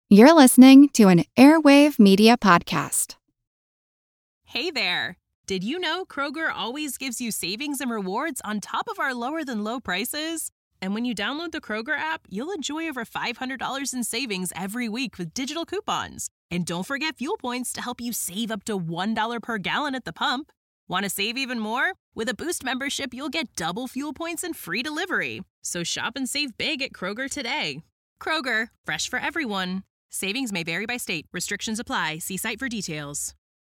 You're listening to an Airwave Media Podcast. Hey there! Did you know Kroger always gives you savings and rewards on top of our lower-than-low prices? And when you download the Kroger app, you'll enjoy over $500 in savings every week with digital coupons. And don't forget fuel points to help you save up to $1 per gallon at the pump. Want to save even more? With a Boost membership, you'll get double fuel points and free delivery. So shop and save big at Kroger today. Kroger, fresh for everyone. Savings may vary by state. Restrictions apply. See site for details.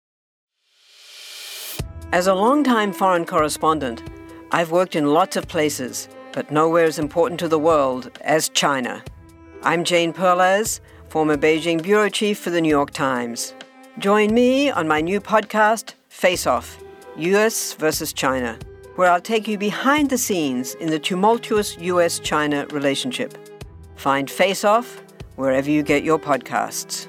As a longtime foreign correspondent, I've worked in lots of places, but nowhere as important to the world as China. I'm Jane Perlez, former Beijing bureau chief for the New York Times. Join me on my new podcast, Face Off, U.S. versus China, where I'll take you behind the scenes in the tumultuous U.S.-China relationship. Find Face Off wherever you get your podcasts.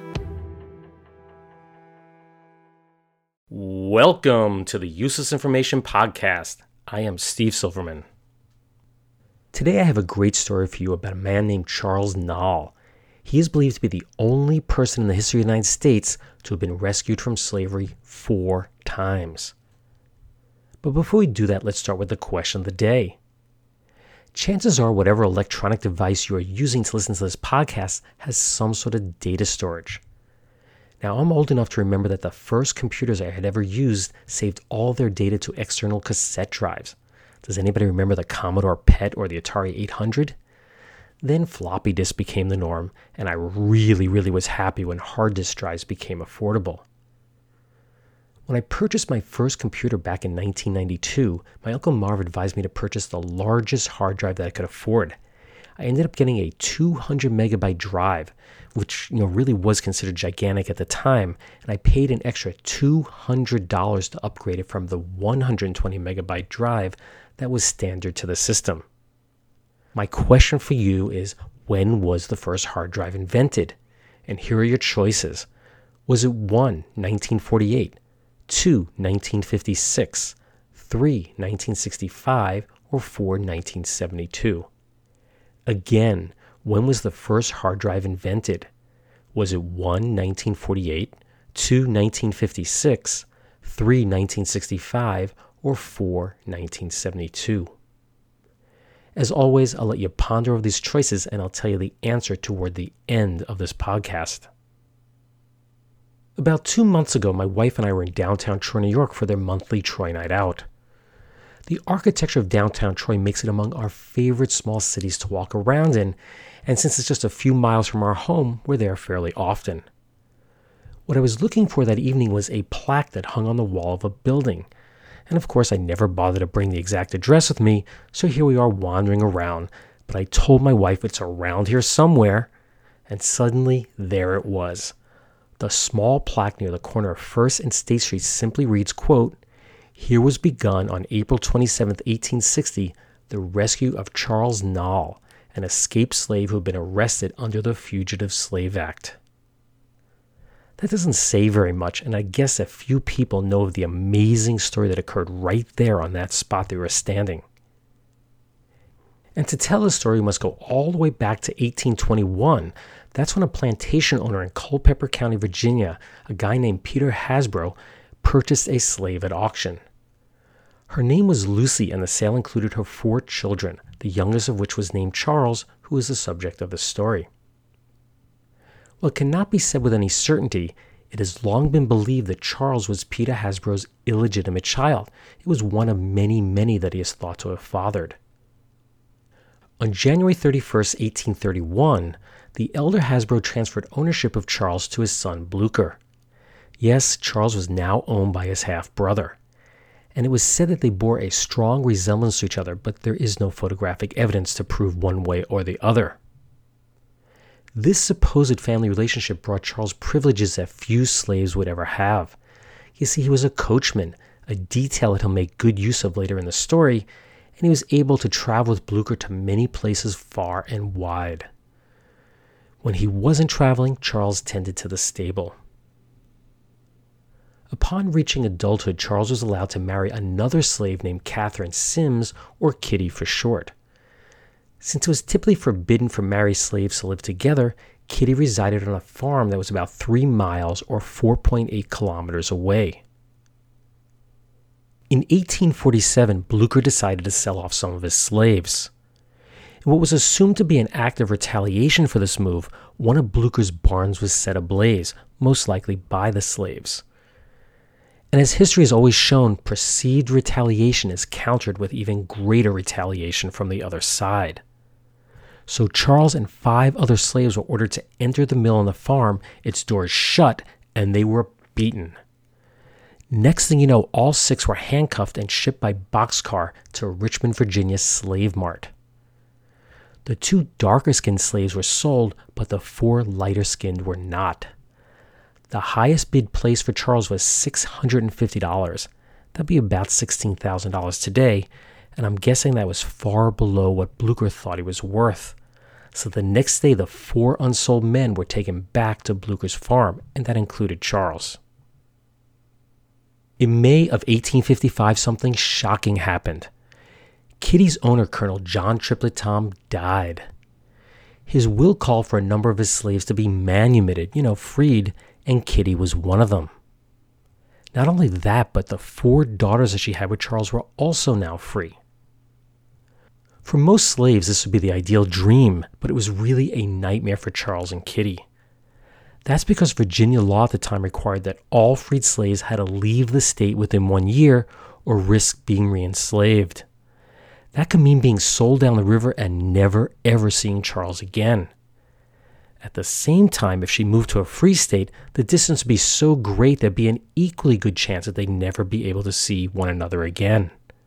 Welcome to the Useless Information Podcast. I am Steve Silverman. Today I have a great story for you about a man named Charles Nall. He is believed to be the only person in the history of the United States to have been rescued from slavery 4 times. But before we do that, let's start with the question of the day. Chances are whatever electronic device you are using to listen to this podcast has some sort of data storage. Now, I'm old enough to remember that the first computers I had ever used saved all their data to external cassette drives. Does anybody remember the Commodore PET or the Atari 800? Then floppy disks became the norm, and I really was happy when hard disk drives became affordable. When I purchased my first computer back in 1992, my Uncle Marv advised me to purchase the largest hard drive that I could afford. I ended up getting a 200 megabyte drive, which really was considered gigantic at the time, and I paid an extra $200 to upgrade it from the 120 megabyte drive that was standard to the system. My question for you is, when was the first hard drive invented? And here are your choices. Was it 1, 1948, 2, 1956, 3, 1965, or 4, 1972? Again, when was the first hard drive invented? Was it 1, 1948, 2, 1956, 3, 1965, or 4, 1972? As always, I'll let you ponder over these choices and I'll tell you the answer toward the end of this podcast. About 2 months ago, my wife and I were in downtown Troy, New York for their monthly Troy Night Out. The architecture of downtown Troy makes it among our favorite small cities to walk around in, and since it's just a few miles from our home, we're there fairly often. What I was looking for that evening was a plaque that hung on the wall of a building. And of course, I never bothered to bring the exact address with me, so here we are wandering around. But I told my wife it's around here somewhere, and suddenly there it was. The small plaque near the corner of 1st and State Street simply reads, quote, "Here was begun on April 27, 1860, the rescue of Charles Nall, an escaped slave who had been arrested under the Fugitive Slave Act." That doesn't say very much, and I guess a few people know of the amazing story that occurred right there on that spot they were standing. And to tell the story, we must go all the way back to 1821. That's when a plantation owner in Culpeper County, Virginia, a guy named Peter Hasbro, purchased a slave at auction. Her name was Lucy, and the sale included her 4 children, the youngest of which was named Charles, who is the subject of the story. While it cannot be said with any certainty, it has long been believed that Charles was Peter Hasbro's illegitimate child. It was one of many that he is thought to have fathered. On January 31st, 1831, the elder Hasbro transferred ownership of Charles to his son Blucher. Yes, Charles was now owned by his half-brother. And it was said that they bore a strong resemblance to each other, but there is no photographic evidence to prove one way or the other. This supposed family relationship brought Charles privileges that few slaves would ever have. You see, he was a coachman, a detail that he'll make good use of later in the story, and he was able to travel with Blucher to many places far and wide. When he wasn't traveling, Charles tended to the stable. Upon reaching adulthood, Charles was allowed to marry another slave named Catherine Sims, or Kitty for short. Since it was typically forbidden for married slaves to live together, Kitty resided on a farm that was about 3 miles or 4.8 kilometers away. In 1847, Blucher decided to sell off some of his slaves. In what was assumed to be an act of retaliation for this move, one of Blucher's barns was set ablaze, most likely by the slaves. And as history has always shown, perceived retaliation is countered with even greater retaliation from the other side. So Charles and 5 other slaves were ordered to enter the mill on the farm, its doors shut, and they were beaten. Next thing you know, all 6 were handcuffed and shipped by boxcar to Richmond, Virginia slave mart. The 2 darker-skinned slaves were sold, but the 4 lighter-skinned were not. The highest bid placed for Charles was $650. That'd be about $16,000 today, and I'm guessing that was far below what Blucher thought he was worth. So the next day, the 4 unsold men were taken back to Blucher's farm, and that included Charles. In May of 1855, something shocking happened. Kitty's owner, Colonel John Triplett Tom, died. His will called for a number of his slaves to be manumitted, freed, and Kitty was one of them. Not only that, but the 4 daughters that she had with Charles were also now free. For most slaves, this would be the ideal dream, but it was really a nightmare for Charles and Kitty. That's because Virginia law at the time required that all freed slaves had to leave the state within 1 year or risk being re-enslaved. That could mean being sold down the river and never ever seeing Charles again. At the same time, if she moved to a free state, the distance would be so great there'd be an equally good chance that they'd never be able to see one another again.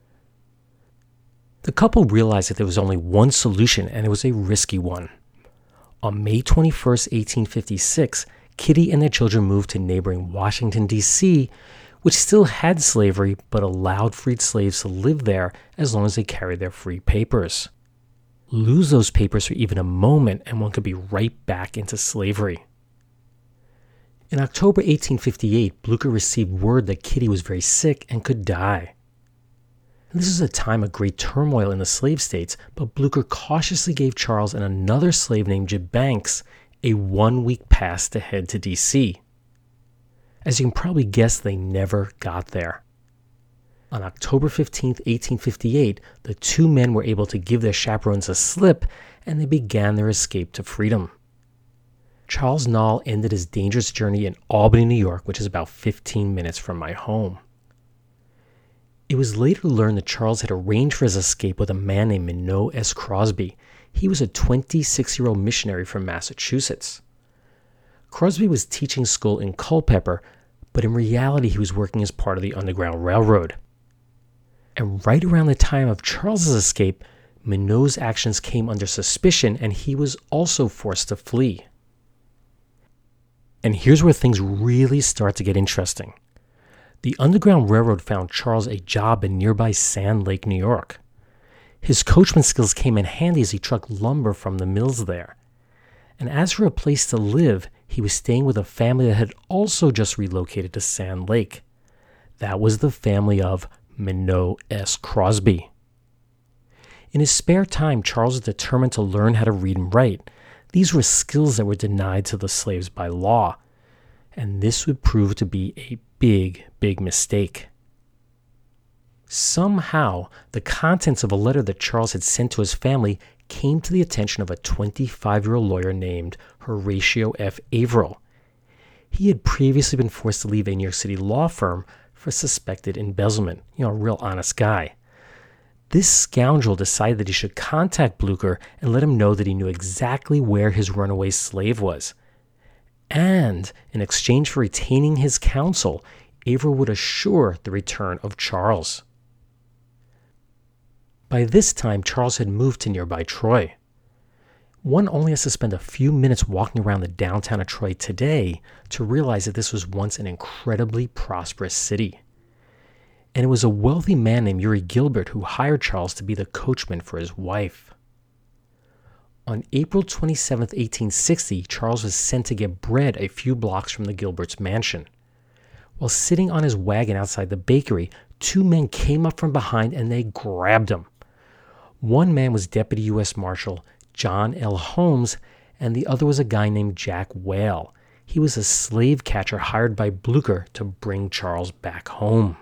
The couple realized that there was only one solution, and it was a risky one. On May 21st, 1856, Kitty and their children moved to neighboring Washington, D.C., which still had slavery but allowed freed slaves to live there as long as they carried their free papers. Lose those papers for even a moment and one could be right back into slavery. In October 1858, Blucher received word that Kitty was very sick and could die. And this is a time of great turmoil in the slave states, but Blucher cautiously gave Charles and another slave named Jib Banks a 1-week pass to head to D.C. As you can probably guess, they never got there. On October 15, 1858, the 2 men were able to give their chaperones a slip, and they began their escape to freedom. Charles Nall ended his dangerous journey in Albany, New York, which is about 15 minutes from my home. It was later learned that Charles had arranged for his escape with a man named Minot S. Crosby. He was a 26-year-old missionary from Massachusetts. Crosby was teaching school in Culpeper, but in reality he was working as part of the Underground Railroad. And right around the time of Charles's escape, Minot's actions came under suspicion and he was also forced to flee. And here's where things really start to get interesting. The Underground Railroad found Charles a job in nearby Sand Lake, New York. His coachman skills came in handy as he trucked lumber from the mills there. And as for a place to live, he was staying with a family that had also just relocated to Sand Lake. That was the family of Minot S. Crosby. In his spare time, Charles was determined to learn how to read and write. These were skills that were denied to the slaves by law. And this would prove to be a big mistake. Somehow, the contents of a letter that Charles had sent to his family came to the attention of a 25-year-old lawyer named Horatio F. Averill. He had previously been forced to leave a New York City law firm for suspected embezzlement. A real honest guy. This scoundrel decided that he should contact Blucher and let him know that he knew exactly where his runaway slave was. And in exchange for retaining his counsel, Averill would assure the return of Charles. By this time, Charles had moved to nearby Troy. One only has to spend a few minutes walking around the downtown of Troy today to realize that this was once an incredibly prosperous city. And it was a wealthy man named Uri Gilbert who hired Charles to be the coachman for his wife. On April 27, 1860, Charles was sent to get bread a few blocks from the Gilberts' mansion. While sitting on his wagon outside the bakery, 2 men came up from behind and they grabbed him. One man was Deputy U.S. Marshal John L. Holmes, and the other was a guy named Jack Whale. He was a slave catcher hired by Blücher to bring Charles back home.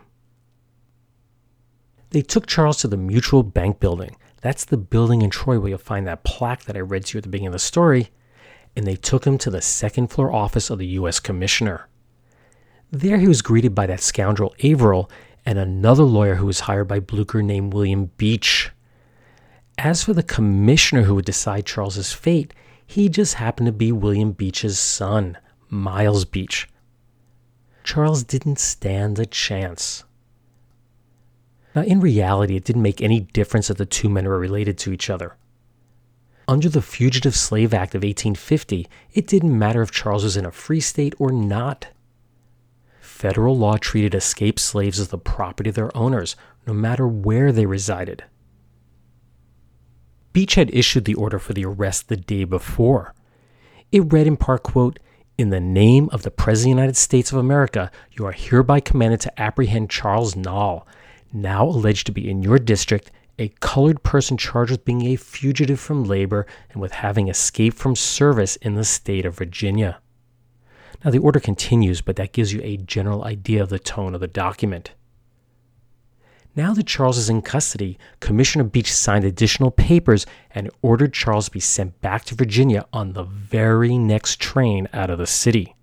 They took Charles to the Mutual Bank building. That's the building in Troy where you'll find that plaque that I read to you at the beginning of the story. And they took him to the second-floor office of the U.S. Commissioner. There he was greeted by that scoundrel Averill and another lawyer who was hired by Blücher named William Beach. As for the commissioner who would decide Charles's fate, he just happened to be William Beach's son, Miles Beach. Charles didn't stand a chance. Now, in reality, it didn't make any difference that the two men were related to each other. Under the Fugitive Slave Act of 1850, it didn't matter if Charles was in a free state or not. Federal law treated escaped slaves as the property of their owners, no matter where they resided. Beach had issued the order for the arrest the day before. It read in part, quote, "In the name of the President of the United States of America, you are hereby commanded to apprehend Charles Nall, now alleged to be in your district, a colored person charged with being a fugitive from labor and with having escaped from service in the state of Virginia." Now, the order continues, but that gives you a general idea of the tone of the document. Now that Charles is in custody, Commissioner Beach signed additional papers and ordered Charles to be sent back to Virginia on the very next train out of the city.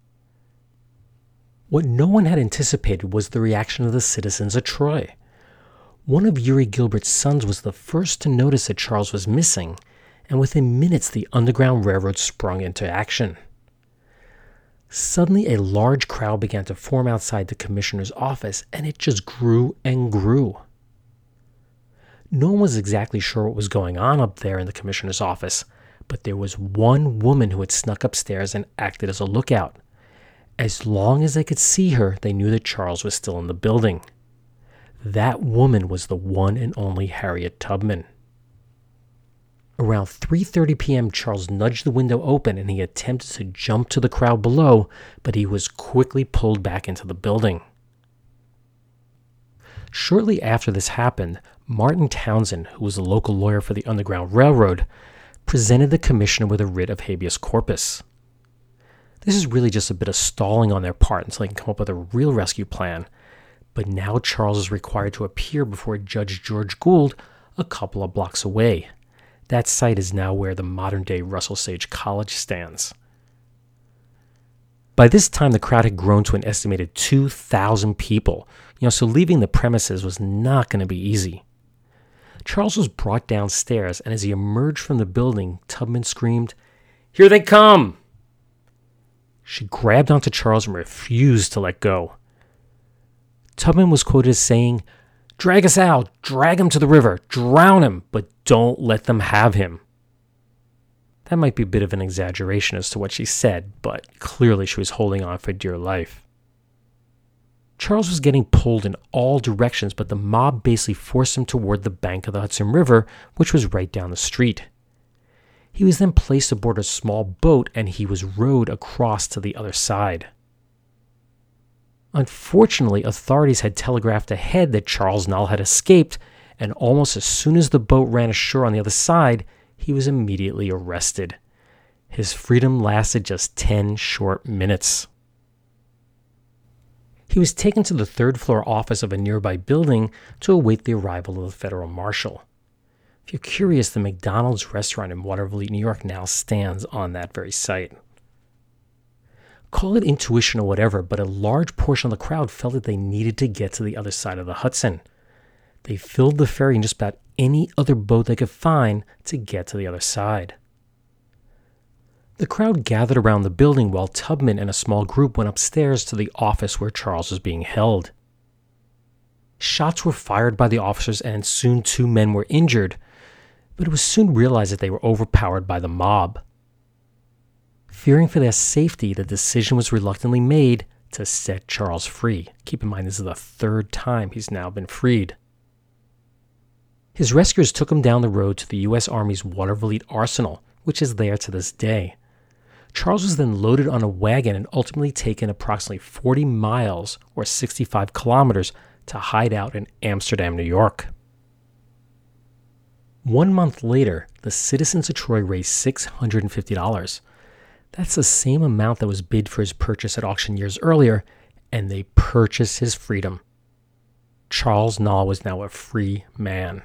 What no one had anticipated was the reaction of the citizens of Troy. One of Uri Gilbert's sons was the first to notice that Charles was missing, and within minutes the Underground Railroad sprung into action. Suddenly, a large crowd began to form outside the commissioner's office, and it just grew and grew. No one was exactly sure what was going on up there in the commissioner's office, but there was one woman who had snuck upstairs and acted as a lookout. As long as they could see her, they knew that Charles was still in the building. That woman was the one and only Harriet Tubman. Around 3:30 p.m., Charles nudged the window open and he attempted to jump to the crowd below, but he was quickly pulled back into the building. Shortly after this happened, Martin Townsend, who was a local lawyer for the Underground Railroad, presented the commissioner with a writ of habeas corpus. This is really just a bit of stalling on their part until they can come up with a real rescue plan, but now Charles is required to appear before Judge George Gould a couple of blocks away. That site is now where the modern-day Russell Sage College stands. By this time, the crowd had grown to an estimated 2,000 people, so leaving the premises was not going to be easy. Charles was brought downstairs, and as he emerged from the building, Tubman screamed, "Here they come!" She grabbed onto Charles and refused to let go. Tubman was quoted as saying, "Drag us out, drag him to the river, drown him, but don't let them have him." That might be a bit of an exaggeration as to what she said, but clearly she was holding on for dear life. Charles was getting pulled in all directions, but the mob basically forced him toward the bank of the Hudson River, which was right down the street. He was then placed aboard a small boat and he was rowed across to the other side. Unfortunately, authorities had telegraphed ahead that Charles Nall had escaped, and almost as soon as the boat ran ashore on the other side, he was immediately arrested. His freedom lasted just 10 short minutes. He was taken to the third-floor office of a nearby building to await the arrival of the federal marshal. If you're curious, the McDonald's restaurant in Watervliet, New York now stands on that very site. Call it intuition or whatever, but a large portion of the crowd felt that they needed to get to the other side of the Hudson. They filled the ferry in just about any other boat they could find to get to the other side. The crowd gathered around the building while Tubman and a small group went upstairs to the office where Charles was being held. Shots were fired by the officers and soon 2 men were injured, but it was soon realized that they were overpowered by the mob. Fearing for their safety, the decision was reluctantly made to set Charles free. Keep in mind, this is the 3rd time he's now been freed. His rescuers took him down the road to the U.S. Army's Watervliet Arsenal, which is there to this day. Charles was then loaded on a wagon and ultimately taken approximately 40 miles or 65 kilometers to hide out in Amsterdam, New York. 1 month later, the citizens of Troy raised $650. That's the same amount that was bid for his purchase at auction years earlier, and they purchased his freedom. Charles Nall was now a free man.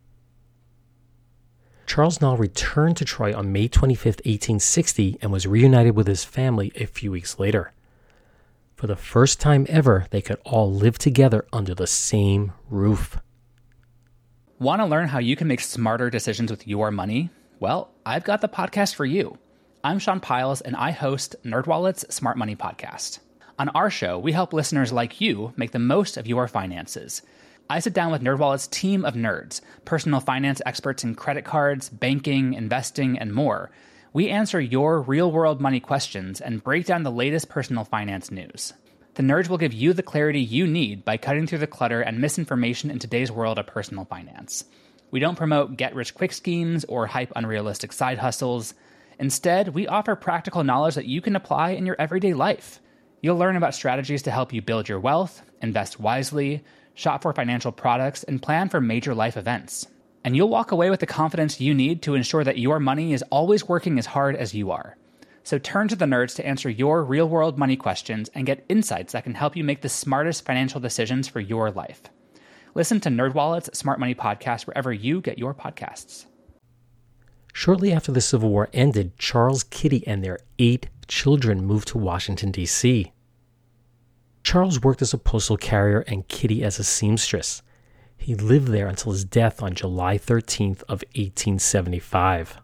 Charles Nall returned to Troy on May 25, 1860, and was reunited with his family a few weeks later. For the first time ever, they could all live together under the same roof. Want to learn how you can make smarter decisions with your money? Well, I've got the podcast for you. I'm Sean Piles, and I host NerdWallet's Smart Money Podcast. On our show, we help listeners like you make the most of your finances. I sit down with NerdWallet's team of nerds, personal finance experts in credit cards, banking, investing, and more. We answer your real-world money questions and break down the latest personal finance news. The nerds will give you the clarity you need by cutting through the clutter and misinformation in today's world of personal finance. We don't promote get-rich-quick schemes or hype unrealistic side hustles. Instead, we offer practical knowledge that you can apply in your everyday life. You'll learn about strategies to help you build your wealth, invest wisely, shop for financial products, and plan for major life events. And you'll walk away with the confidence you need to ensure that your money is always working as hard as you are. So turn to the nerds to answer your real-world money questions and get insights that can help you make the smartest financial decisions for your life. Listen to NerdWallet's Smart Money Podcast wherever you get your podcasts. Shortly after the Civil War ended, Charles, Kitty, and their 8 children moved to Washington, D.C. Charles worked as a postal carrier and Kitty as a seamstress. He lived there until his death on July 13th of 1875.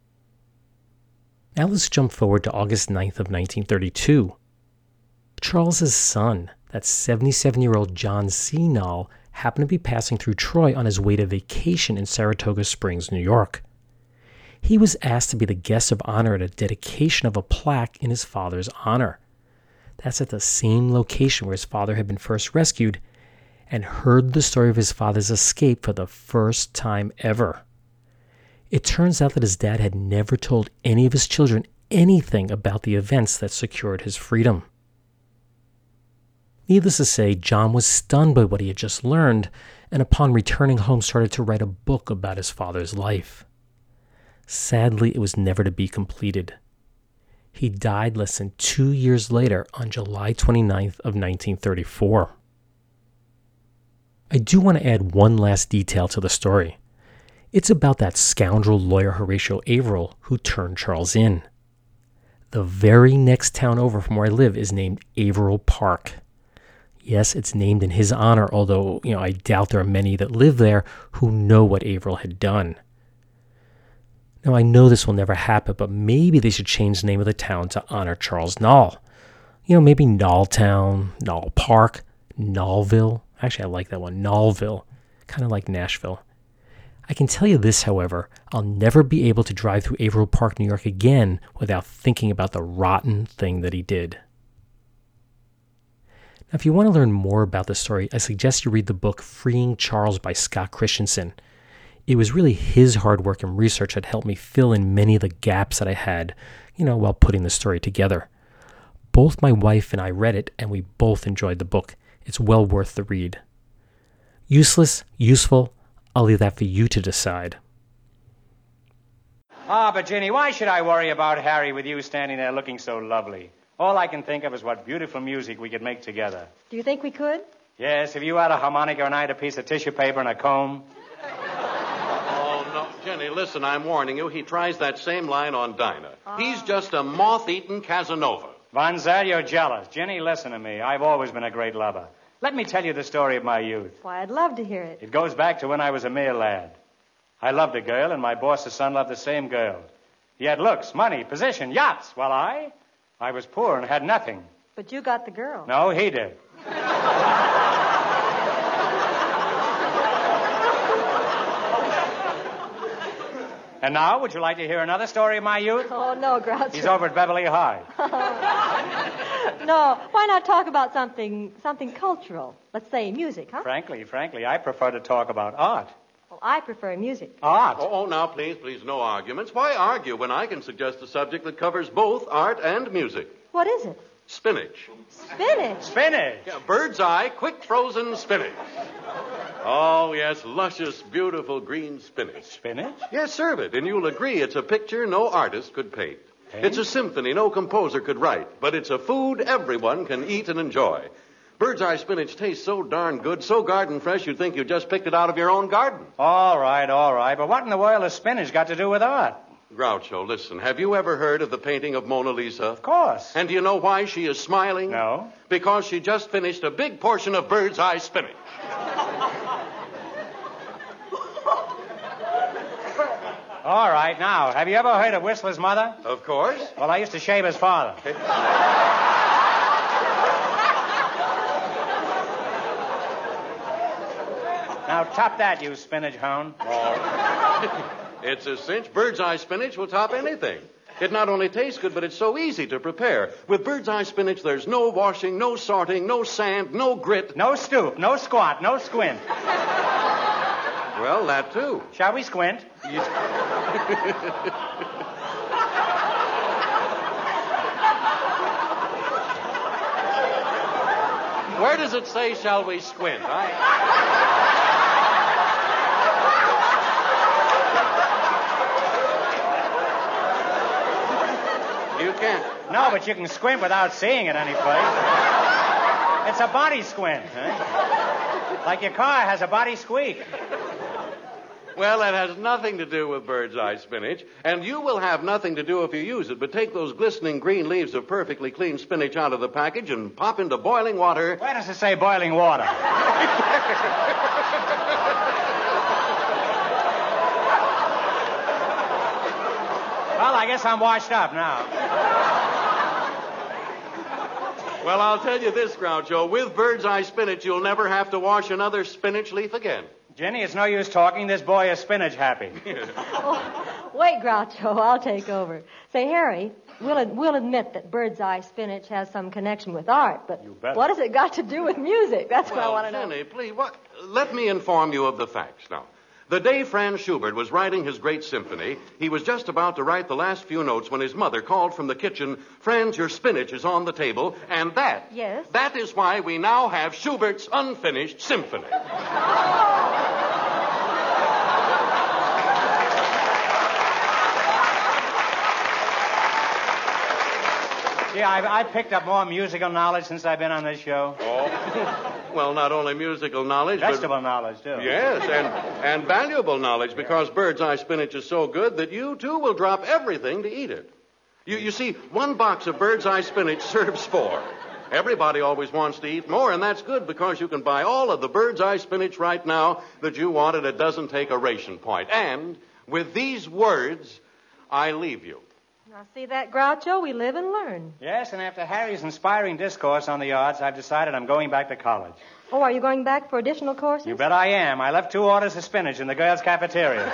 Now let's jump forward to August 9th of 1932. Charles's son, that 77-year-old John C. Nall, happened to be passing through Troy on his way to vacation in Saratoga Springs, New York. He was asked to be the guest of honor at a dedication of a plaque in his father's honor. That's at the same location where his father had been first rescued, and heard the story of his father's escape for the first time ever. It turns out that his dad had never told any of his children anything about the events that secured his freedom. Needless to say, John was stunned by what he had just learned, and upon returning home started to write a book about his father's life. Sadly, it was never to be completed. He died less than 2 years later on July 29th of 1934. I do want to add one last detail to the story. It's about that scoundrel lawyer Horatio Averill who turned Charles in. The very next town over from where I live is named Averill Park. Yes, it's named in his honor, although, I doubt there are many that live there who know what Averill had done. Now, I know this will never happen, but maybe they should change the name of the town to honor Charles Nall. Maybe Nalltown, Nall Park, Nallville. Actually, I like that one, Nallville. Kind of like Nashville. I can tell you this, however, I'll never be able to drive through Averill Park, New York again without thinking about the rotten thing that he did. Now, if you want to learn more about this story, I suggest you read the book Freeing Charles by Scott Christensen. It was really his hard work and research that helped me fill in many of the gaps that I had, while putting the story together. Both my wife and I read it, and we both enjoyed the book. It's well worth the read. Useless, useful, I'll leave that for you to decide. But Ginny, why should I worry about Harry with you standing there looking so lovely? All I can think of is what beautiful music we could make together. Do you think we could? Yes, if you had a harmonica and I had a piece of tissue paper and a comb. Oh, no, Jenny, listen, I'm warning you. He tries that same line on Dinah. He's just a moth-eaten Casanova. Von Zell, you're jealous. Ginny, listen to me. I've always been a great lover. Let me tell you the story of my youth. Why, I'd love to hear it. It goes back to when I was a mere lad. I loved a girl, and my boss's son loved the same girl. He had looks, money, position, yachts, while I was poor and had nothing. But you got the girl. No, he did. And now, would you like to hear another story of my youth? Oh, no, Groucho. He's over at Beverly High. No, why not talk about something cultural? Let's say music, huh? Frankly, I prefer to talk about art. Well, I prefer music. Art? Oh, now, please, no arguments. Why argue when I can suggest a subject that covers both art and music? What is it? spinach. Spinach. Spinach. Yeah, Bird's Eye quick frozen spinach. Oh, yes, luscious, beautiful green spinach. Spinach? Yes, serve it, and you'll agree it's a picture no artist could paint. It's a symphony no composer could write, but it's a food everyone can eat and enjoy. Bird's Eye spinach tastes so darn good, so garden fresh, you'd think you just picked it out of your own garden. All right. But what in the world has spinach got to do with art? Groucho, listen, have you ever heard of the painting of Mona Lisa? Of course. And do you know why she is smiling? No. Because she just finished a big portion of Bird's Eye spinach. All right. Now, have you ever heard of Whistler's mother? Of course. Well, I used to shave his father. Now, top that, you spinach hound. It's a cinch. Bird's Eye spinach will top anything. It not only tastes good, but it's so easy to prepare. With Bird's Eye spinach, there's no washing, no sorting, no sand, no grit. No stoop, no squat, no squint. Well, that too. Shall we squint? Where does it say, shall we squint? You can't. No, but you can squint without seeing it anyplace. It's a body squint, huh? Like your car has a body squeak. Well, that has nothing to do with Bird's Eye spinach, and you will have nothing to do if you use it. But take those glistening green leaves of perfectly clean spinach out of the package and pop into boiling water. Where does it say boiling water? Well, I guess I'm washed up now. Well, I'll tell you this, Groucho. With Bird's Eye spinach, you'll never have to wash another spinach leaf again. Jenny, it's no use talking. This boy is spinach happy. Oh, wait, Groucho, I'll take over. Say, Harry, we'll admit that Bird's Eye spinach has some connection with art, but You bet. what has it got to do with music? That's what I want to know. Jenny, please, let me inform you of the facts now. The day Franz Schubert was writing his great symphony, he was just about to write the last few notes when his mother called from the kitchen, "Franz, your spinach is on the table," and that... Yes? That is why we now have Schubert's unfinished symphony. Yeah, I've picked up more musical knowledge since I've been on this show. Oh. Well, not only musical knowledge, Vegetable knowledge, too. Yes, and valuable knowledge, because Bird's Eye spinach is so good that you, too, will drop everything to eat it. You see, one box of Bird's Eye spinach serves 4. Everybody always wants to eat more, and that's good because you can buy all of the Bird's Eye spinach right now that you want, and it doesn't take a ration point. And with these words, I leave you. Now, see that, Groucho? We live and learn. Yes, and after Harry's inspiring discourse on the arts, I've decided I'm going back to college. Oh, are you going back for additional courses? You bet I am. I left 2 orders of spinach in the girls' cafeteria.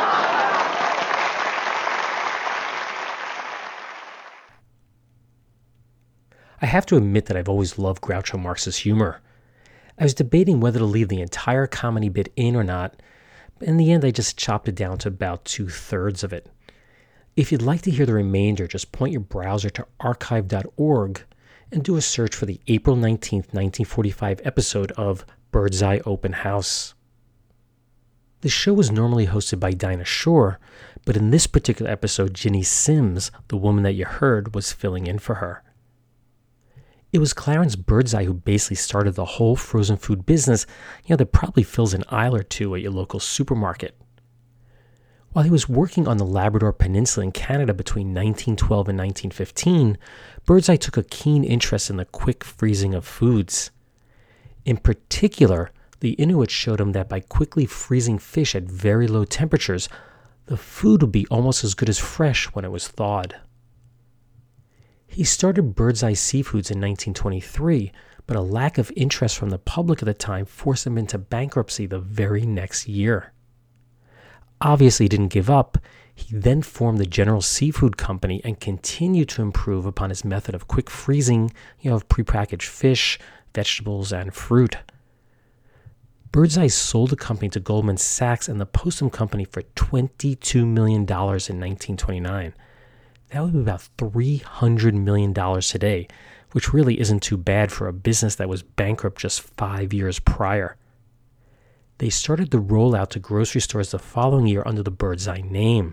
I have to admit that I've always loved Groucho Marx's humor. I was debating whether to leave the entire comedy bit in or not, but in the end I just chopped it down to about 2/3 of it. If you'd like to hear the remainder, just point your browser to archive.org and do a search for the April 19th, 1945 episode of Bird's Eye Open House. The show was normally hosted by Dinah Shore, but in this particular episode, Ginny Sims, the woman that you heard, was filling in for her. It was Clarence Birdseye who basically started the whole frozen food business, that probably fills an aisle or two at your local supermarket. While he was working on the Labrador Peninsula in Canada between 1912 and 1915, Birdseye took a keen interest in the quick freezing of foods. In particular, the Inuit showed him that by quickly freezing fish at very low temperatures, the food would be almost as good as fresh when it was thawed. He started Birdseye Seafoods in 1923, but a lack of interest from the public at the time forced him into bankruptcy the very next year. Obviously, he didn't give up. He then formed the General Seafood Company and continued to improve upon his method of quick freezing, of prepackaged fish, vegetables, and fruit. Birdseye sold the company to Goldman Sachs and the Postum Company for $22 million in 1929. That would be about $300 million today, which really isn't too bad for a business that was bankrupt just 5 years prior. They started the rollout to grocery stores the following year under the Birds Eye name.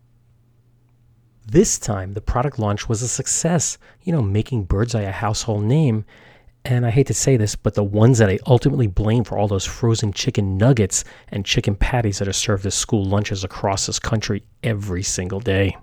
This time, the product launch was a success, making Birds Eye a household name. And I hate to say this, but the ones that I ultimately blame for all those frozen chicken nuggets and chicken patties that are served as school lunches across this country every single day.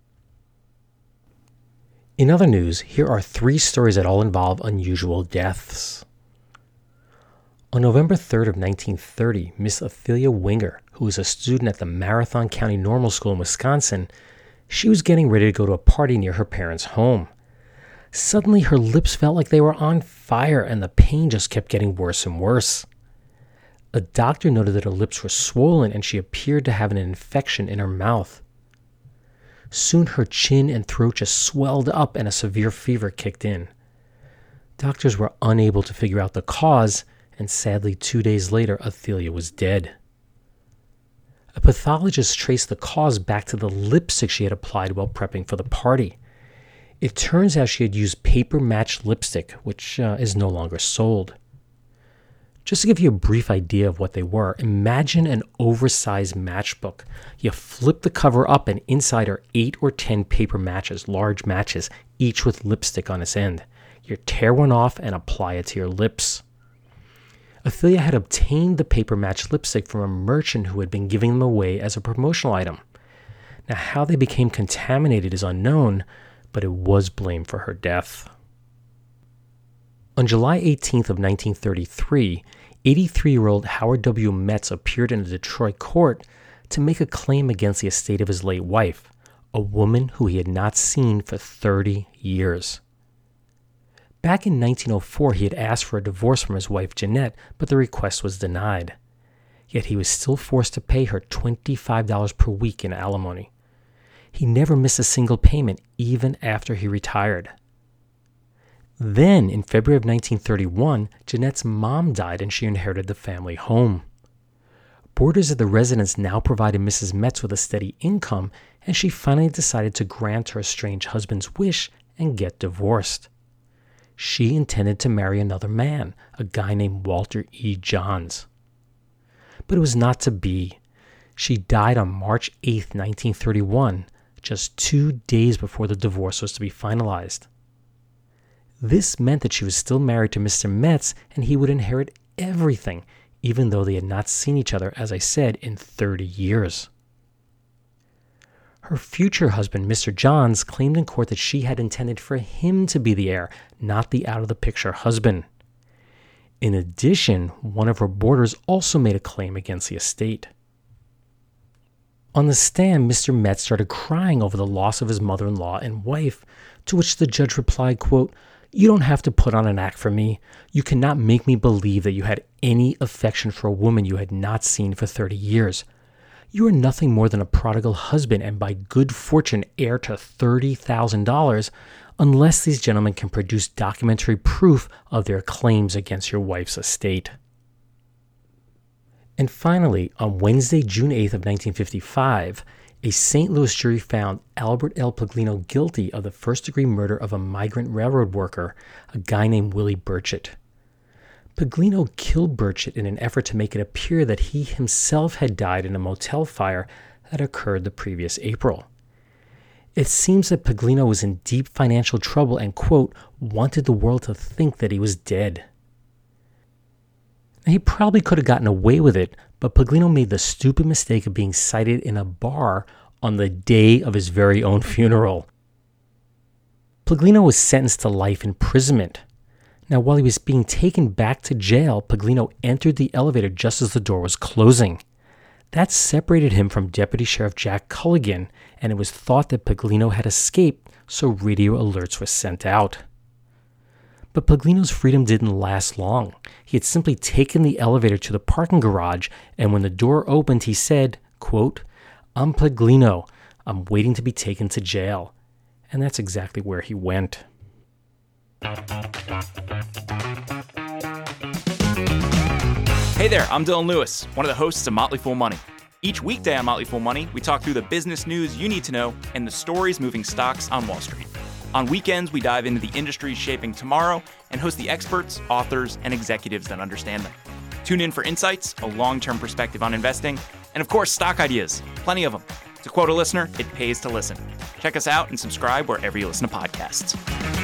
In other news, here are 3 stories that all involve unusual deaths. On November 3rd of 1930, Miss Ophelia Winger, who was a student at the Marathon County Normal School in Wisconsin, she was getting ready to go to a party near her parents' home. Suddenly, her lips felt like they were on fire, and the pain just kept getting worse and worse. A doctor noted that her lips were swollen, and she appeared to have an infection in her mouth. Soon, her chin and throat just swelled up, and a severe fever kicked in. Doctors were unable to figure out the cause, and sadly, 2 days later, Ophelia was dead. A pathologist traced the cause back to the lipstick she had applied while prepping for the party. It turns out she had used paper match lipstick, which is no longer sold. Just to give you a brief idea of what they were, imagine an oversized matchbook. You flip the cover up and inside are 8 or 10 paper matches, large matches, each with lipstick on its end. You tear one off and apply it to your lips. Ophelia had obtained the paper match lipstick from a merchant who had been giving them away as a promotional item. Now, how they became contaminated is unknown, but it was blamed for her death. On July 18th of 1933, 83-year-old Howard W. Metz appeared in a Detroit court to make a claim against the estate of his late wife, a woman who he had not seen for 30 years. Back in 1904, he had asked for a divorce from his wife Jeanette, but the request was denied. Yet he was still forced to pay her $25 per week in alimony. He never missed a single payment, even after he retired. Then, in February of 1931, Jeanette's mom died and she inherited the family home. Boarders at the residence now provided Mrs. Metz with a steady income, and she finally decided to grant her estranged husband's wish and get divorced. She intended to marry another man, a guy named Walter E. Johns. But it was not to be. She died on March 8, 1931, just 2 days before the divorce was to be finalized. This meant that she was still married to Mr. Metz, and he would inherit everything, even though they had not seen each other, as I said, in 30 years. Her future husband, Mr. Johns, claimed in court that she had intended for him to be the heir, not the out-of-the-picture husband. In addition, one of her boarders also made a claim against the estate. On the stand, Mr. Metz started crying over the loss of his mother-in-law and wife, to which the judge replied, quote, "You don't have to put on an act for me. You cannot make me believe that you had any affection for a woman you had not seen for 30 years. You are nothing more than a prodigal husband and by good fortune heir to $30,000 unless these gentlemen can produce documentary proof of their claims against your wife's estate." And finally, on Wednesday, June 8th of 1955, a St. Louis jury found Albert L. Paglino guilty of the first-degree murder of a migrant railroad worker, a guy named Willie Burchett. Paglino killed Burchett in an effort to make it appear that he himself had died in a motel fire that occurred the previous April. It seems that Paglino was in deep financial trouble and, quote, wanted the world to think that he was dead. Now, he probably could have gotten away with it, but Paglino made the stupid mistake of being cited in a bar on the day of his very own funeral. Paglino was sentenced to life imprisonment. Now, while he was being taken back to jail, Paglino entered the elevator just as the door was closing. That separated him from Deputy Sheriff Jack Culligan, and it was thought that Paglino had escaped, so radio alerts were sent out. But Paglino's freedom didn't last long. He had simply taken the elevator to the parking garage, and when the door opened, he said, quote, "I'm Paglino. I'm waiting to be taken to jail." And that's exactly where he went. Hey there, I'm Dylan Lewis, one of the hosts of Motley Fool Money. Each weekday on Motley Fool Money, we talk through the business news you need to know and the stories moving stocks on Wall Street. On weekends, we dive into the industries shaping tomorrow and host the experts, authors, and executives that understand them. Tune in for insights, a long-term perspective on investing, and of course, stock ideas. Plenty of them. To quote a listener, it pays to listen. Check us out and subscribe wherever you listen to podcasts.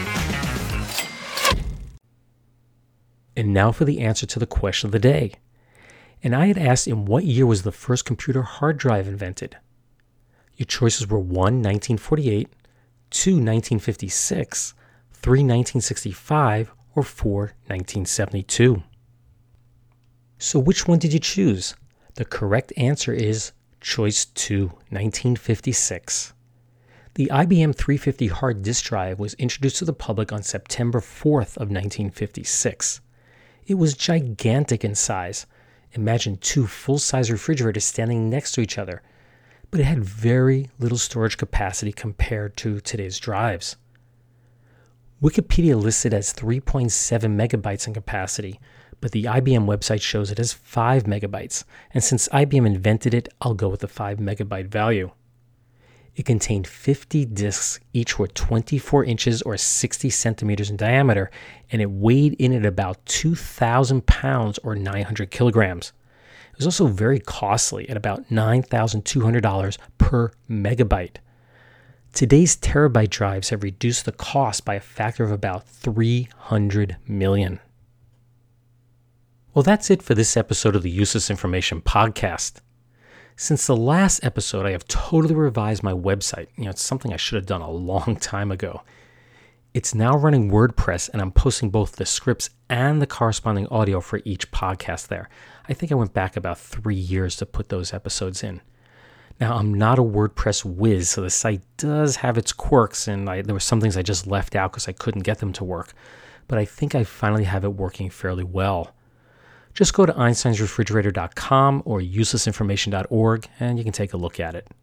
And now for the answer to the question of the day. And I had asked, in what year was the first computer hard drive invented? Your choices were 1, 1948, 2, 1956, 3, 1965, or 4, 1972. So which one did you choose? The correct answer is choice 2, 1956. The IBM 350 hard disk drive was introduced to the public on September 4th of 1956. It was gigantic in size. Imagine 2 full-size refrigerators standing next to each other. But it had very little storage capacity compared to today's drives. Wikipedia lists it as 3.7 megabytes in capacity, but the IBM website shows it as 5 megabytes, and since IBM invented it, I'll go with the 5 megabyte value. It contained 50 disks, each were 24 inches or 60 centimeters in diameter, and it weighed in at about 2,000 pounds or 900 kilograms. It was also very costly at about $9,200 per megabyte. Today's terabyte drives have reduced the cost by a factor of about 300 million. Well, that's it for this episode of the Useless Information Podcast. Since the last episode, I have totally revised my website. It's something I should have done a long time ago. It's now running WordPress, and I'm posting both the scripts and the corresponding audio for each podcast there. I think I went back about 3 years to put those episodes in. Now, I'm not a WordPress whiz, so the site does have its quirks, and there were some things I just left out because I couldn't get them to work. But I think I finally have it working fairly well. Just go to einsteinsrefrigerator.com or uselessinformation.org, and you can take a look at it.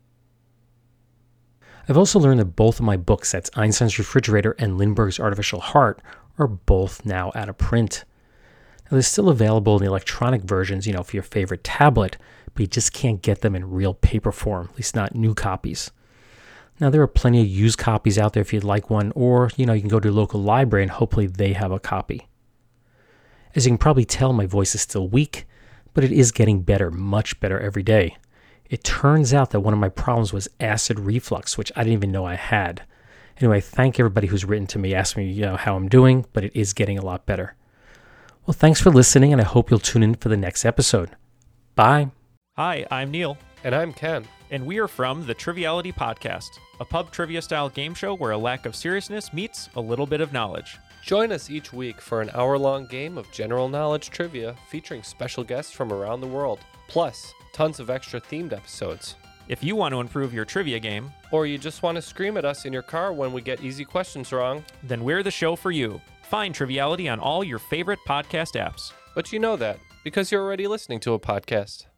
I've also learned that both of my books, that's Einstein's Refrigerator and Lindbergh's Artificial Heart, are both now out of print. Now, they're still available in the electronic versions, for your favorite tablet, but you just can't get them in real paper form, at least not new copies. Now, there are plenty of used copies out there if you'd like one, or, you can go to your local library and hopefully they have a copy. As you can probably tell, my voice is still weak, but it is getting better, much better every day. It turns out that one of my problems was acid reflux, which I didn't even know I had. Anyway, thank everybody who's written to me, asking me how I'm doing, but it is getting a lot better. Well, thanks for listening, and I hope you'll tune in for the next episode. Bye. Hi, I'm Neil. And I'm Ken. And we are from the Triviality Podcast, a pub trivia-style game show where a lack of seriousness meets a little bit of knowledge. Join us each week for an hour-long game of general knowledge trivia featuring special guests from around the world, plus tons of extra themed episodes. If you want to improve your trivia game, or you just want to scream at us in your car when we get easy questions wrong, then we're the show for you. Find Triviality on all your favorite podcast apps. But you know that because you're already listening to a podcast.